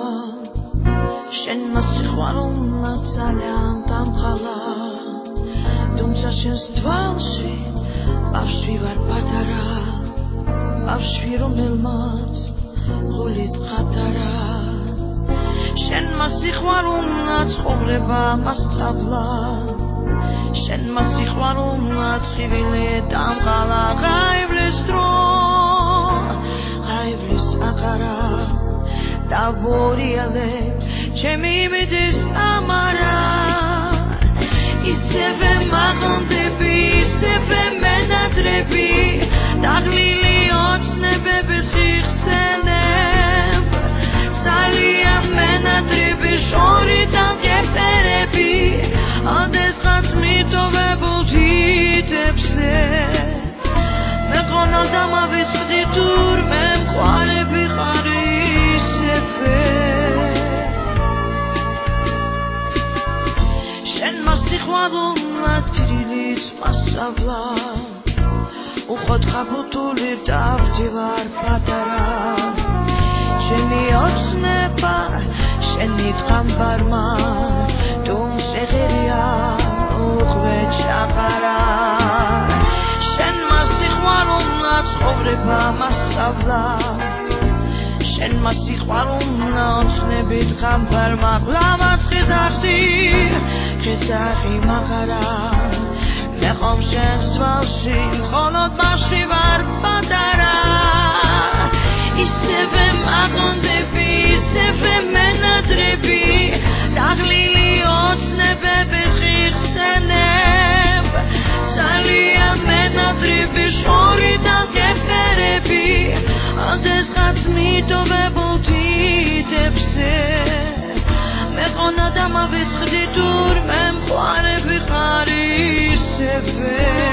შენმა სიყვარულმა ძალიან დამყალა თუმცა შენს თვალში ბავშვი ვარ პატარა ბავშვი რომელმაც ხულით ხატარა შენმა სიყვარულმა ცხოვრება მასწავლა შენმა სიყვარულმა ხიბილი დამყალა ღაიბლის დრო ღაიბლის აღარა დავორიალე ჩემი მიდის ამარა ისევე მაღონდები ისევე მენადრები დაღლილი ოცნებებით ხიხსენებ სალია მენადრები შორიდან გეფერები ოდესღაც მიტოვებულ თითებზე მე ყონა დამავიწყდი თურმე მყარები ხარი შენმა სიყვარულმა თირილიც მასწავლა უხოდ ხაბუთული დავდივარ პატარა ჩემი ოცნება შენი დღამბარმა თუმცა ღერია უხვე ჩაყარა შენმა სიყვარულმა ცხოვრება მასწავლა შენმა სიყვარულმა ოცნებით გამბარმა ყლავას ხიზახდი ხიზახი მაღარა მე ხომ შენს თვალში მხოლოდ ბავშვი ვარ პატარა ისევე მაღონდები ისევე მენადრები დაღლილი ოცნებებით ხიხსენებ სალია მენადრები შორიდან გეფერები ოდესღაც მიტოვებულ თითებზე მე ყონა დამავიწყდი თურმე მყარები ხარ ისევე